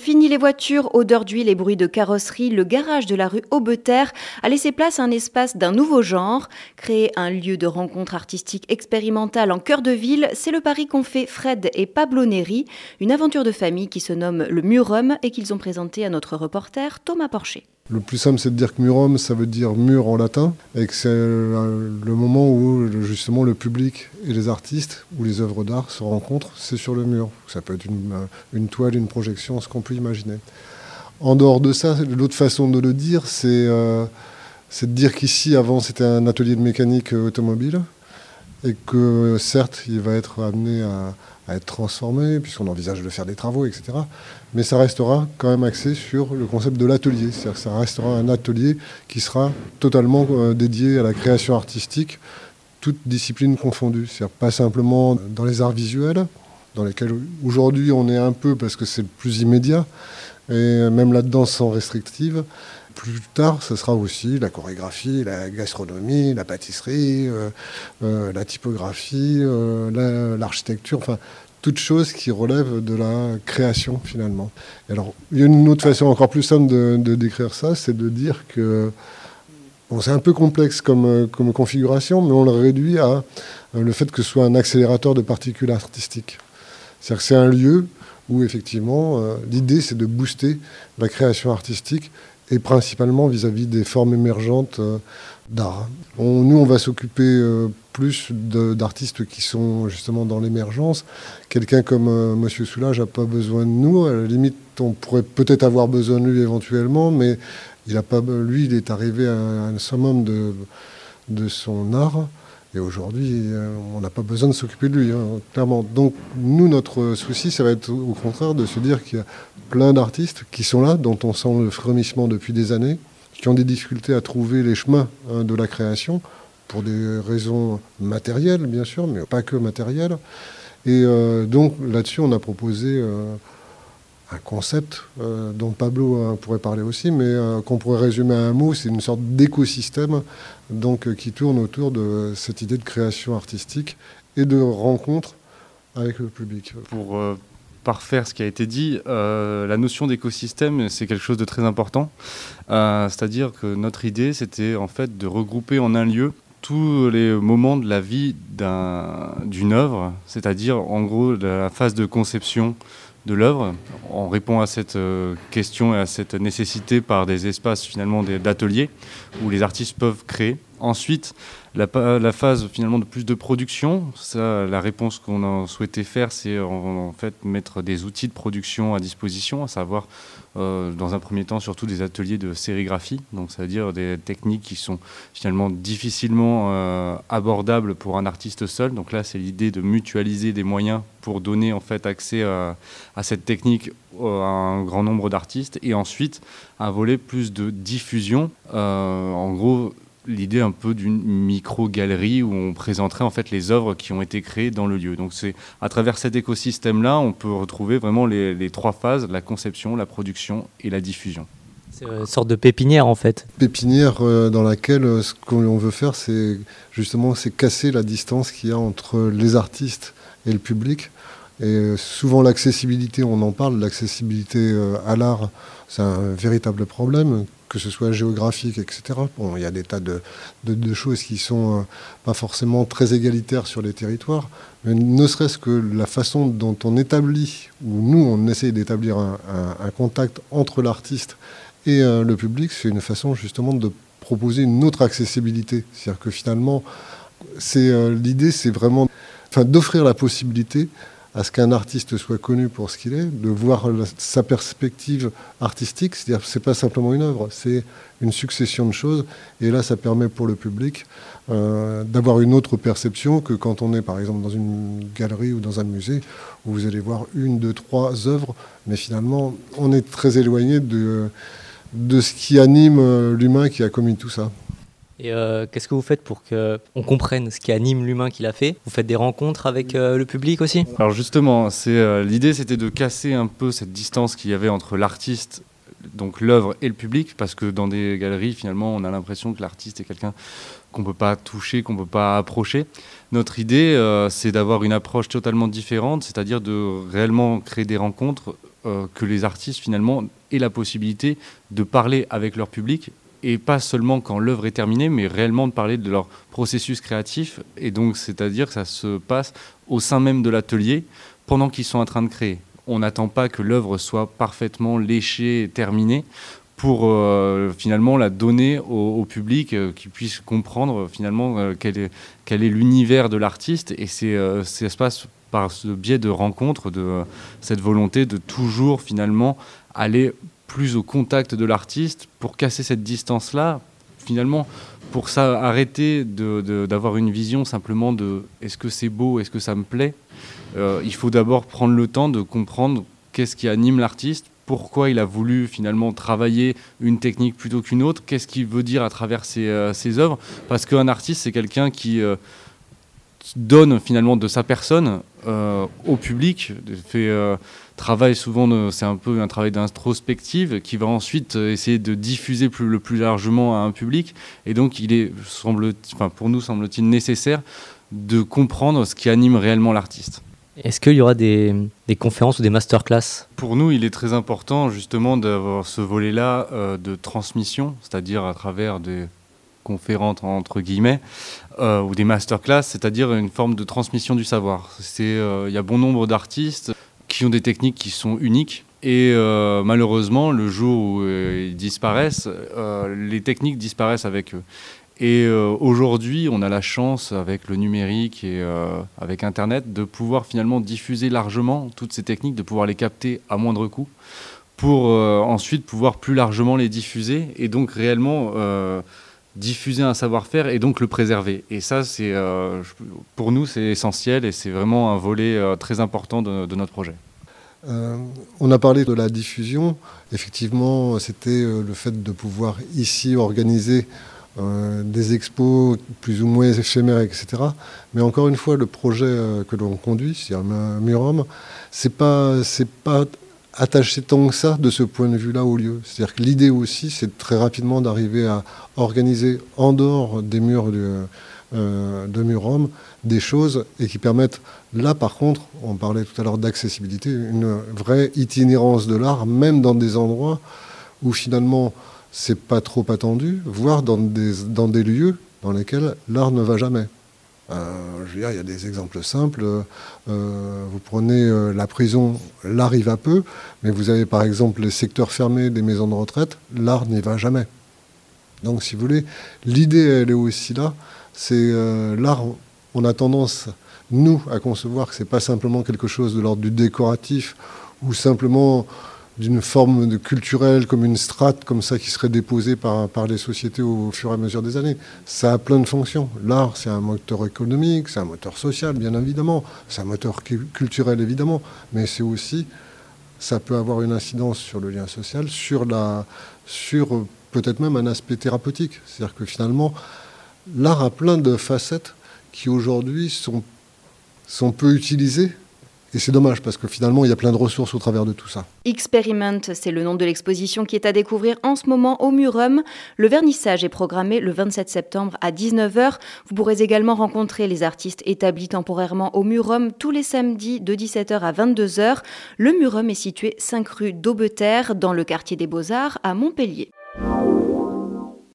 Fini les voitures, odeur d'huile et bruit de carrosserie, le garage de la rue Aubeterre a laissé place à un espace d'un nouveau genre. Créer un lieu de rencontre artistique expérimentale en cœur de ville, c'est le pari qu'ont fait Fred et Pablo Neri, une aventure de famille qui se nomme le Murum et qu'ils ont présenté à notre reporter Thomas Porcher. Le plus simple, c'est de dire que Murum, ça veut dire mur en latin, et que c'est le moment où justement le public et les artistes ou les œuvres d'art se rencontrent, c'est sur le mur. Ça peut être une toile, une projection, ce qu'on peut imaginer. En dehors de ça, l'autre façon de le dire, c'est de dire qu'ici, avant, c'était un atelier de mécanique automobile, et que certes, il va être amené à être transformé, puisqu'on envisage de faire des travaux, etc. Mais ça restera quand même axé sur le concept de l'atelier. C'est-à-dire que ça restera un atelier qui sera totalement dédié à la création artistique, toutes disciplines confondues. C'est-à-dire pas simplement dans les arts visuels, dans lesquels aujourd'hui on est un peu parce que c'est le plus immédiat, et même là-dedans sans restrictive. Plus tard, ce sera aussi la chorégraphie, la gastronomie, la pâtisserie, la typographie, l'architecture, enfin, toutes choses qui relèvent de la création finalement. Et alors, il y a une autre façon encore plus simple de décrire ça, c'est de dire que c'est un peu complexe comme configuration, mais on le réduit à le fait que ce soit un accélérateur de particules artistiques. C'est-à-dire que c'est un lieu où effectivement, l'idée c'est de booster la création artistique et principalement vis-à-vis des formes émergentes d'art. Nous, on va s'occuper plus d'artistes qui sont justement dans l'émergence. Quelqu'un comme Monsieur Soulage n'a pas besoin de nous. À la limite, on pourrait peut-être avoir besoin de lui éventuellement, mais il est arrivé à un summum de son art. Et aujourd'hui, on n'a pas besoin de s'occuper de lui, clairement. Donc, nous, notre souci, ça va être au contraire de se dire qu'il y a plein d'artistes qui sont là, dont on sent le frémissement depuis des années, qui ont des difficultés à trouver les chemins de la création, pour des raisons matérielles, bien sûr, mais pas que matérielles. Et donc, là-dessus, on a proposé un concept dont Pablo pourrait parler aussi, mais qu'on pourrait résumer à un mot, c'est une sorte d'écosystème donc, qui tourne autour de cette idée de création artistique et de rencontre avec le public. Pour parfaire ce qui a été dit, la notion d'écosystème, c'est quelque chose de très important. C'est-à-dire que notre idée, c'était en fait de regrouper en un lieu tous les moments de la vie d'une œuvre, c'est-à-dire en gros la phase de conception de l'œuvre. On répond à cette question et à cette nécessité par des espaces finalement d'ateliers où les artistes peuvent créer. Ensuite, la phase finalement de plus de production, ça, la réponse qu'on a souhaité faire, c'est en fait mettre des outils de production à disposition, à savoir dans un premier temps surtout des ateliers de sérigraphie, donc ça veut dire des techniques qui sont finalement difficilement abordables pour un artiste seul. Donc là, c'est l'idée de mutualiser des moyens pour donner en fait accès à cette technique à un grand nombre d'artistes, et ensuite un volet plus de diffusion. En gros, l'idée un peu d'une micro-galerie où on présenterait en fait les œuvres qui ont été créées dans le lieu. Donc c'est à travers cet écosystème-là, on peut retrouver vraiment les trois phases, la conception, la production et la diffusion. C'est une sorte de pépinière en fait. Pépinière dans laquelle ce qu'on veut faire, c'est justement casser la distance qu'il y a entre les artistes et le public. Et souvent l'accessibilité, on en parle, l'accessibilité à l'art, c'est un véritable problème, que ce soit géographique, etc. Bon, il y a des tas de choses qui sont pas forcément très égalitaires sur les territoires, mais ne serait-ce que la façon dont on établit, ou nous on essaye d'établir un contact entre l'artiste et le public, c'est une façon justement de proposer une autre accessibilité. C'est-à-dire que finalement, l'idée c'est vraiment d'offrir la possibilité à ce qu'un artiste soit connu pour ce qu'il est, de voir sa perspective artistique, c'est-à-dire que ce n'est pas simplement une œuvre, c'est une succession de choses, et là ça permet pour le public d'avoir une autre perception que quand on est par exemple dans une galerie ou dans un musée, où vous allez voir 1, 2, 3 œuvres, mais finalement on est très éloigné de ce qui anime l'humain qui a commis tout ça. Et qu'est-ce que vous faites pour qu'on comprenne ce qui anime l'humain qui l'a fait ? Vous faites des rencontres avec le public aussi ? Alors justement, l'idée c'était de casser un peu cette distance qu'il y avait entre l'artiste, donc l'œuvre, et le public, parce que dans des galeries, finalement, on a l'impression que l'artiste est quelqu'un qu'on ne peut pas toucher, qu'on ne peut pas approcher. Notre idée, c'est d'avoir une approche totalement différente, c'est-à-dire de réellement créer des rencontres que les artistes finalement aient la possibilité de parler avec leur public, et pas seulement quand l'œuvre est terminée, mais réellement de parler de leur processus créatif. Et donc, c'est-à-dire que ça se passe au sein même de l'atelier pendant qu'ils sont en train de créer. On n'attend pas que l'œuvre soit parfaitement léchée et terminée pour finalement la donner au public, qui puisse comprendre finalement quel est l'univers de l'artiste. Et ça se passe par ce biais de rencontres, de cette volonté de toujours finalement aller plus au contact de l'artiste pour casser cette distance-là, finalement, pour ça arrêter d'avoir une vision simplement de est-ce que c'est beau, est-ce que ça me plaît. Il faut d'abord prendre le temps de comprendre qu'est-ce qui anime l'artiste, pourquoi il a voulu finalement travailler une technique plutôt qu'une autre, qu'est-ce qu'il veut dire à travers ses œuvres, parce qu'un artiste, c'est quelqu'un qui donne finalement de sa personne au public, travaille souvent, c'est un peu un travail d'introspective qui va ensuite essayer de diffuser le plus largement à un public, et donc pour nous semble-t-il nécessaire de comprendre ce qui anime réellement l'artiste. Est-ce qu'il y aura des conférences ou des masterclass ? Pour nous, il est très important justement d'avoir ce volet-là de transmission, c'est-à-dire à travers des conférences entre guillemets, ou des masterclass, c'est-à-dire une forme de transmission du savoir. Il y a bon nombre d'artistes qui ont des techniques qui sont uniques, et malheureusement, le jour où ils disparaissent, les techniques disparaissent avec eux. Et aujourd'hui, on a la chance, avec le numérique et avec Internet, de pouvoir finalement diffuser largement toutes ces techniques, de pouvoir les capter à moindre coût, pour ensuite pouvoir plus largement les diffuser, et donc réellement diffuser un savoir-faire et donc le préserver. Et ça, pour nous, c'est essentiel, et c'est vraiment un volet très important de notre projet. On a parlé de la diffusion. Effectivement, c'était le fait de pouvoir ici organiser des expos plus ou moins éphémères, etc. Mais encore une fois, le projet que l'on conduit, c'est-à-dire Murom, c'est pas attaché tant que ça de ce point de vue-là au lieu. C'est-à-dire que l'idée aussi, c'est très rapidement d'arriver à organiser en dehors des murs de Murom des choses, et qui permettent, là par contre, on parlait tout à l'heure d'accessibilité, une vraie itinérance de l'art, même dans des endroits où finalement c'est pas trop attendu, voire dans des lieux dans lesquels l'art ne va jamais. Je veux dire, il y a des exemples simples. Vous prenez la prison, l'art y va peu, mais vous avez par exemple les secteurs fermés des maisons de retraite, l'art n'y va jamais. Donc si vous voulez, l'idée elle est aussi là, c'est l'art, on a tendance, nous, à concevoir que c'est pas simplement quelque chose de l'ordre du décoratif, ou simplement d'une forme de culturelle, comme une strate comme ça qui serait déposée par les sociétés au fur et à mesure des années. Ça a plein de fonctions. L'art, c'est un moteur économique, c'est un moteur social, bien évidemment, c'est un moteur culturel, évidemment, mais c'est aussi, ça peut avoir une incidence sur le lien social, sur peut-être même un aspect thérapeutique. C'est-à-dire que finalement, l'art a plein de facettes qui aujourd'hui sont peu utilisées. Et c'est dommage, parce que finalement, il y a plein de ressources au travers de tout ça. Experiment, c'est le nom de l'exposition qui est à découvrir en ce moment au Murom. Le vernissage est programmé le 27 septembre à 19h. Vous pourrez également rencontrer les artistes établis temporairement au Murom tous les samedis de 17h à 22h. Le Murom est situé 5 rue d'Aubeterre, dans le quartier des Beaux-Arts à Montpellier.